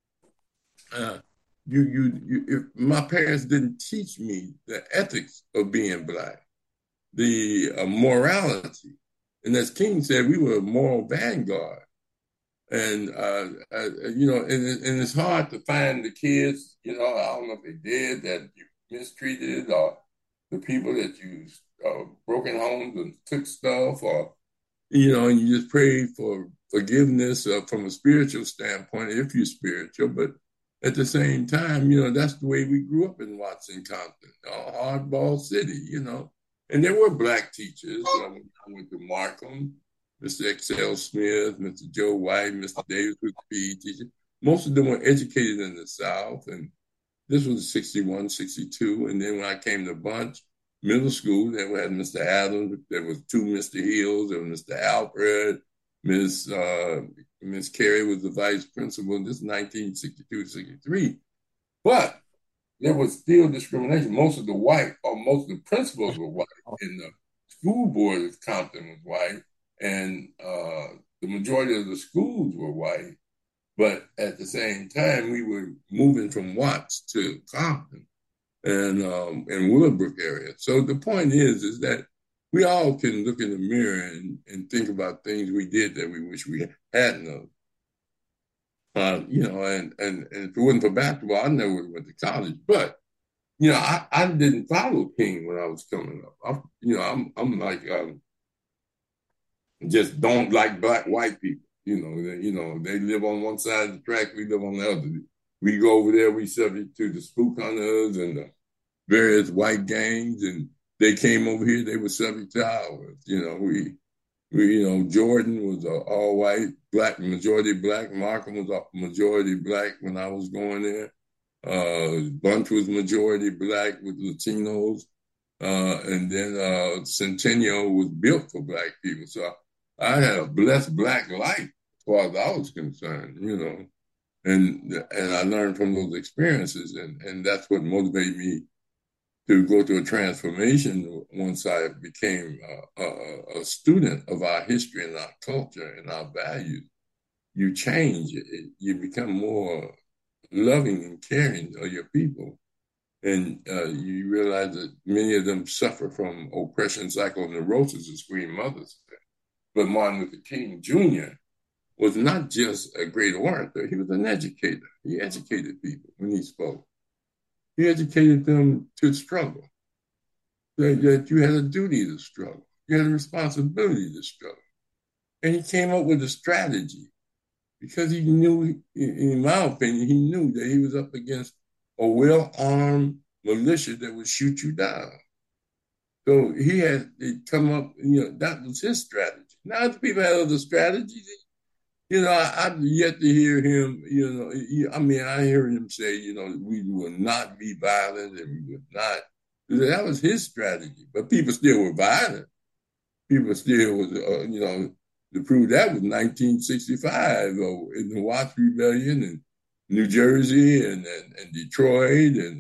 if my parents didn't teach me the ethics of being black, the morality. And as King said, we were a moral vanguard. And, and it's hard to find the kids, I don't know if they did, that you mistreated, or the people that you broken homes and took stuff, or, and you just pray for forgiveness from a spiritual standpoint, if you're spiritual. But at the same time, that's the way we grew up in Watson, Compton, hardball city, And there were black teachers. I went to Markham, Mr. Excel Smith, Mr. Joe White, Mr. Davis was a PE teacher. Most of them were educated in the South, and this was 61, 62. And then when I came to Bunch Middle School, they had Mr. Adams, there was 2 Mr. Hills, there was Mr. Alfred, Miss Carey was the vice principal. This is 1962, 63. But there was still discrimination. Most of the principals were white, and the school board of Compton was white. and the majority of the schools were white. But at the same time, we were moving from Watts to Compton and Willowbrook area. So the point is that we all can look in the mirror and think about things we did that we wish we hadn't done. And if it wasn't for basketball, I never would have went to college. But I didn't follow King when I was coming up. I'm like just don't like white people. They live on one side of the track, we live on the other. We go over there, we subject to the spook hunters and the various white gangs, and they came over here, they were subject to ours. Jordan was all white, majority black. Markham was majority black when I was going there. Bunch was majority black with Latinos. And then Centennial was built for black people. So I had a blessed black life as far as I was concerned, and I learned from those experiences, and that's what motivated me to go through a transformation once I became a student of our history and our culture and our values. You change, you become more loving and caring of your people. And you realize that many of them suffer from oppression, psychoneurosis, as Queen Mother said. But Martin Luther King Jr. was not just a great orator, he was an educator. He educated people when he spoke. He educated them to struggle, that you had a duty to struggle. You had a responsibility to struggle. And he came up with a strategy because he knew, in my opinion, he knew that he was up against a well-armed militia that would shoot you down. So he had to come up, that was his strategy. Now, other people had other strategies. I've yet to hear him, I hear him say, we will not be violent and we would not. That was his strategy. But people still were violent. People still was, to prove that was 1965 in the Watts Rebellion and New Jersey and Detroit and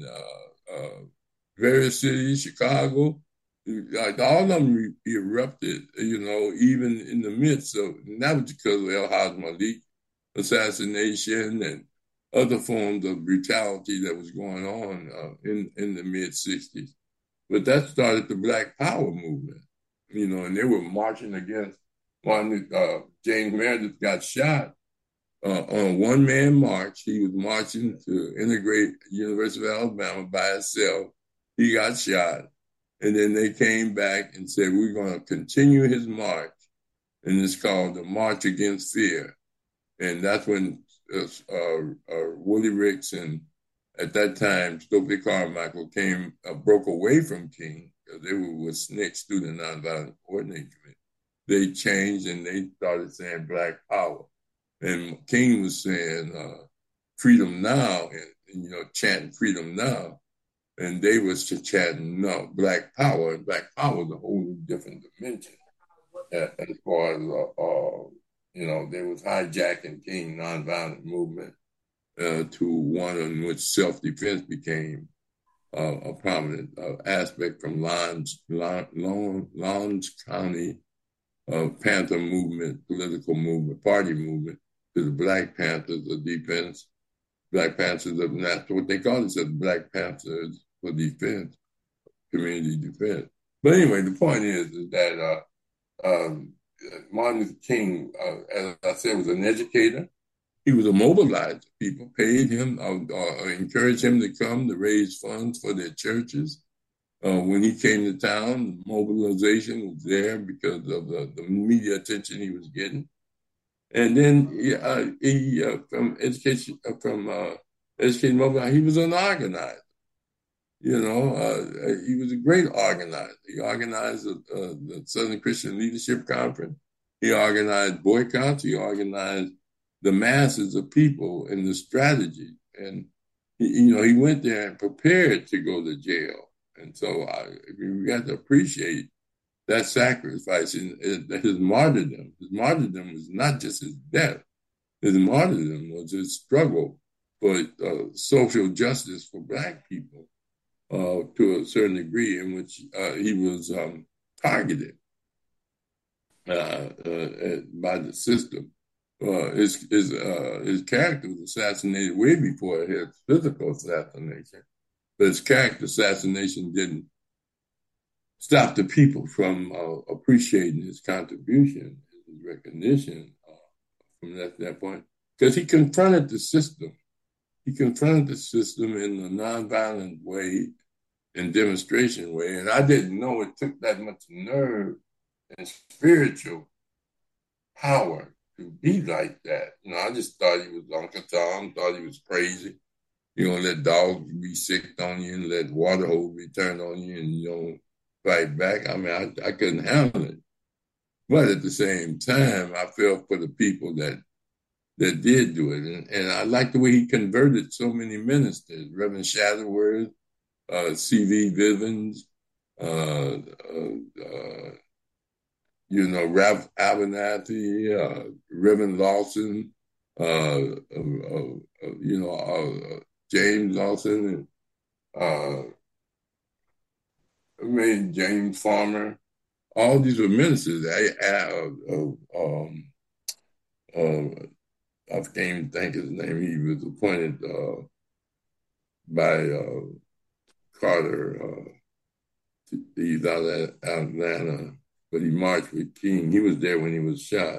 various cities, Chicago. All of them erupted, even in the midst of, and that was because of El-Haj Malik assassination and other forms of brutality that was going on in the mid-'60s. But that started the Black Power movement, and they were marching against James Meredith got shot on a one-man march. He was marching to integrate University of Alabama by itself. He got shot. And then they came back and said, we're going to continue his march. And it's called the March Against Fear. And that's when Willie Ricks and, at that time, Stokely Carmichael broke away from King, because they were with SNCC, Student Nonviolent Coordinating Committee. They changed and they started saying Black Power. And King was saying freedom now, and chanting freedom now. And they was to chanting no, Black Power. And Black Power is a whole different dimension as far as, they was hijacking King nonviolent movement to one in which self-defense became a prominent aspect from Laurens County Panther movement, political movement, party movement, to the Black Panthers of defense. Black Panthers of that's what they call themselves, Black Panthers for defense, community defense. But anyway, the point is that Martin Luther King, as I said, was an educator. He was a mobilizer. People paid him, encouraged him to come to raise funds for their churches. When he came to town, mobilization was there because of the media attention he was getting. And then from education mobilization, he was an organizer. He was a great organizer. He organized the Southern Christian Leadership Conference. He organized boycotts. He organized the masses of people and the strategy. And, he went there and prepared to go to jail. And so we have to appreciate that sacrifice and his martyrdom. His martyrdom was not just his death. His martyrdom was his struggle for social justice for Black people to a certain degree in which he was targeted. by the system. His character was assassinated way before his physical assassination, but his character assassination didn't stop the people from appreciating his contribution, his recognition from that standpoint, because he confronted the system. He confronted the system in a nonviolent way, in demonstration way, and I didn't know it took that much nerve and spiritual power to be like that. I just thought he was Uncle Tom, thought he was crazy. You're going to let dogs be sick on you and let water hose be turned on you and you don't fight back. I mean, I couldn't handle it. But at the same time, I felt for the people that did do it. And I like the way he converted so many ministers, Reverend Shuttleworth, C.V. Bivens, Ralph Abernathy, Reverend Lawson, James Lawson, James Farmer. All these were ministers. I can't even think his name. He was appointed by Carter. He's out of Atlanta, but he marched with King. He was there when he was shot.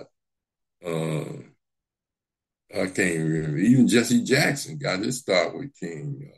I can't even remember. Even Jesse Jackson got his start with King.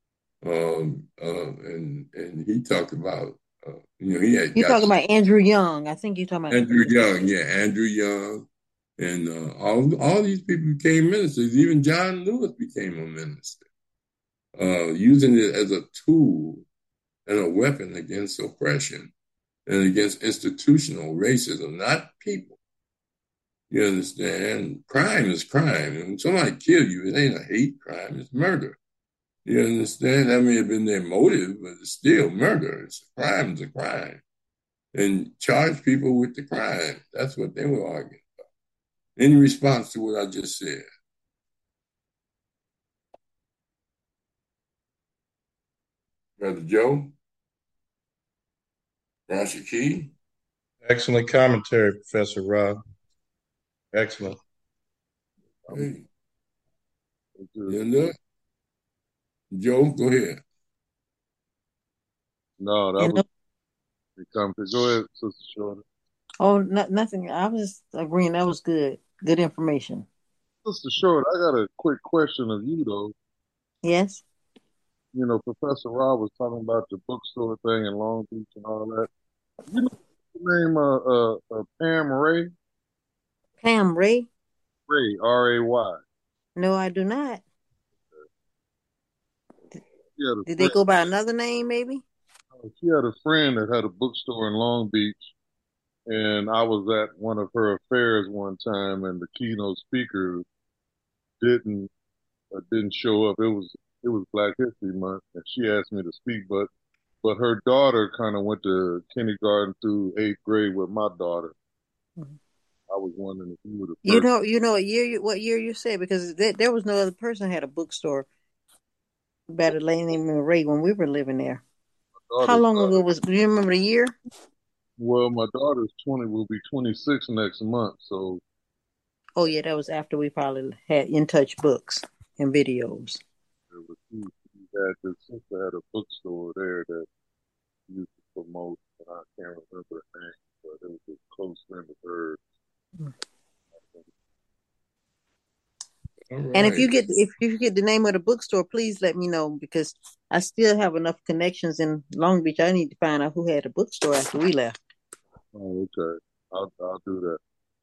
And he talked about, You're talking about Andrew Young. I think you're talking about Andrew Young. Yeah, Andrew Young. And all these people became ministers. Even John Lewis became a minister, using it as a tool and a weapon against oppression and against institutional racism, not people. You understand? Crime is crime. And when somebody kills you, it ain't a hate crime, it's murder. You understand? That may have been their motive, but it's still murder. It's a crime, it's a crime. And charge people with the crime. That's what they were arguing about. Any response to what I just said? Brother Joe? Rasha Key? Excellent commentary, Professor Rob. Excellent. Hey. Linda? Joe, go ahead. No, that was commentary. Go ahead, Sister Shorty. Oh, nothing. I was just agreeing. That was good. Good information. Sister Short, I got a quick question of you, though. Yes? Professor Rob was talking about the bookstore thing in Long Beach and all that. You know the name Pam Ray? Pam Ray? Ray, R-A-Y. No, I do not. Did they friend. go by another name, maybe? She had a friend that had a bookstore in Long Beach, and I was at one of her affairs one time, and the keynote speaker didn't show up. It was Black History Month, and she asked me to speak, but her daughter kind of went to kindergarten through 8th grade with my daughter. Mm-hmm. I was wondering if you were the first. You know what year you said, because there was no other person had a bookstore by the lady named Ray when we were living there. How long ago do you remember the year? Well, my daughter's 20, will be 26 next month, so. Oh yeah, that was after we probably had In Touch books and videos. This sister had a bookstore there that used to promote, and I can't remember the name, but it was a close friend of hers. Right. And if you get the name of the bookstore, please let me know, because I still have enough connections in Long Beach. I need to find out who had a bookstore after we left. Oh, okay. I'll do that.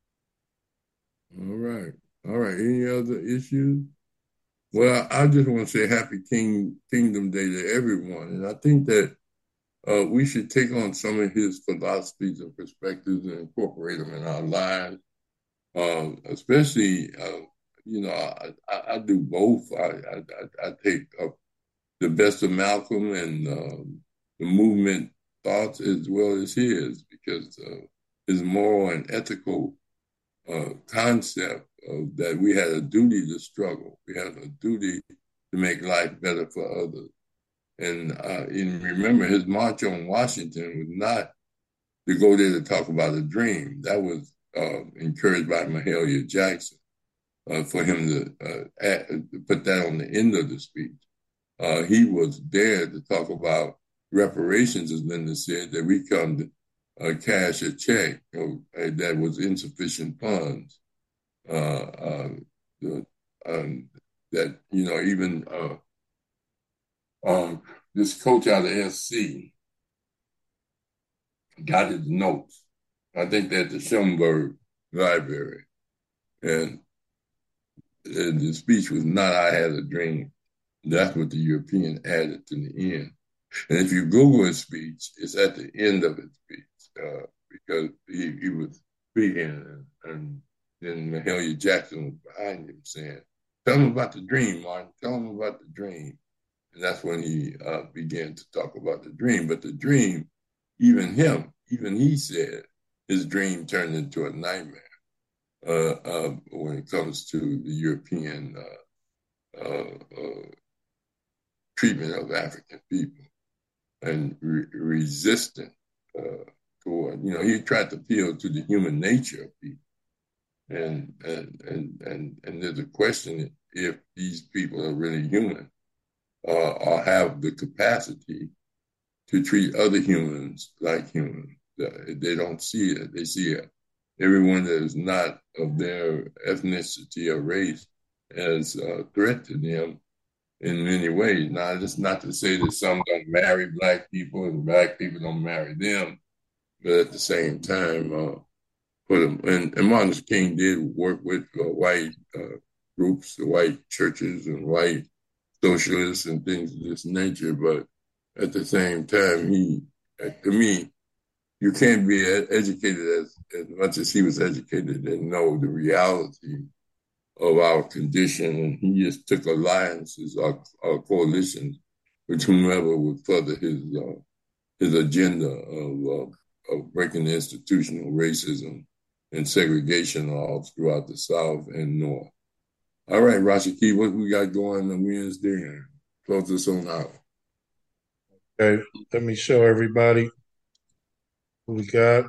All right. Any other issues? Well, I just want to say Happy Kingdom Day to everyone, and I think that we should take on some of his philosophies and perspectives and incorporate them in our lives, especially. I do both. I take the best of Malcolm and the movement thoughts as well as his, because his moral and ethical concept that we had a duty to struggle. We had a duty to make life better for others. And remember, his march on Washington was not to go there to talk about a dream. That was encouraged by Mahalia Jackson for him to put that on the end of the speech. He was there to talk about reparations, as Linda said, that we come to cash a check that was insufficient funds. That, even this coach out of SC got his notes. I think they're at the Schoenberg Library. And the speech was not, "I had a dream." That's what the European added to the end. And if you Google his speech, it's at the end of his speech because he was speaking, and then Mahalia Jackson was behind him saying, "Tell him about the dream, Martin. Tell him about the dream." And that's when he began to talk about the dream. But the dream, even he said his dream turned into a nightmare when it comes to the European treatment of African people and resistant toward, he tried to appeal to the human nature of people. And there's a question if these people are really human or have the capacity to treat other humans like humans. They don't see it. They see it. Everyone that is not of their ethnicity or race as a threat to them in many ways. Now, it's not to say that some don't marry Black people and Black people don't marry them, but at the same time, and Martin Luther King did work with white groups, white churches and white socialists and things of this nature, but at the same time, to me, you can't be educated as much as he was educated and know the reality of our condition. And he just took alliances or coalitions with whomever would further his agenda of breaking the institutional racism and segregation laws throughout the South and North. All right, Rashaki, what we got going on Wednesday? And close us on out. Okay, let me show everybody who we got.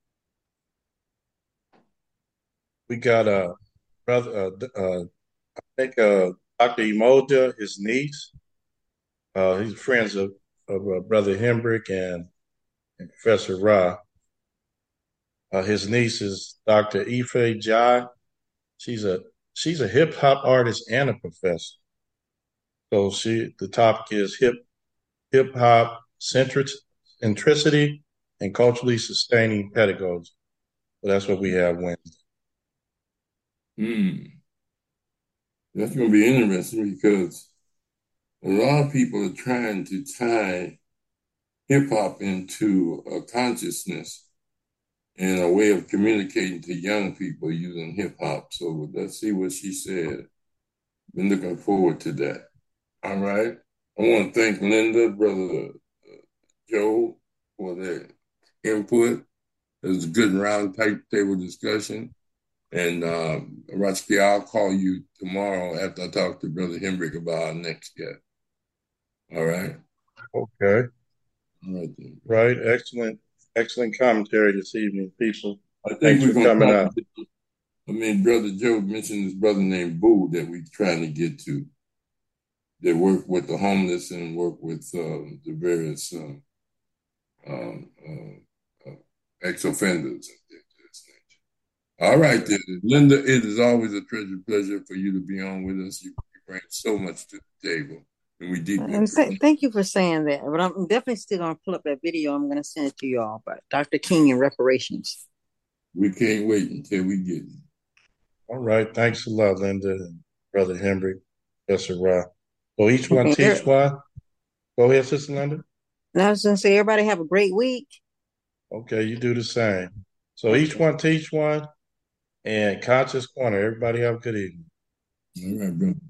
We got brother, I think Dr. Emoja, his niece. He's friends of Brother Hembrick and Professor Ra. His niece is Dr. Ife Jai. She's a hip hop artist and a professor. So the topic is hip hop centricity and culturally sustaining pedagogy. So that's what we have Wednesday. That's going to be interesting because a lot of people are trying to tie hip hop into a consciousness and a way of communicating to young people using hip hop. So let's see what she said. Been looking forward to that. All right. I want to thank Linda, Brother Joe, for their input. It was a good round table discussion. And Rashki, I'll call you tomorrow after I talk to Brother Hembrick about our next guest. All right. Okay. All right. Then. Right. Excellent commentary this evening, people. I think Thanks for coming out. Brother Joe mentioned this brother named Boo that we're trying to get to. They work with the homeless and work with the various ex-offenders. All right, then. Linda, it is always a pleasure for you to be on with us. You bring so much to the table. And we deeply thank you for saying that. But I'm definitely still going to pull up that video. I'm going to send it to you all about Dr. King and reparations. We can't wait until we get it. All right. Thanks a lot, Linda and Brother Hembrick, Professor Ra. So each one teach one. Go ahead, Sister Linda. I was going to say, everybody have a great week. Okay, you do the same. So each one teach one. And Conscious Corner. Everybody have a good evening. All right, bro.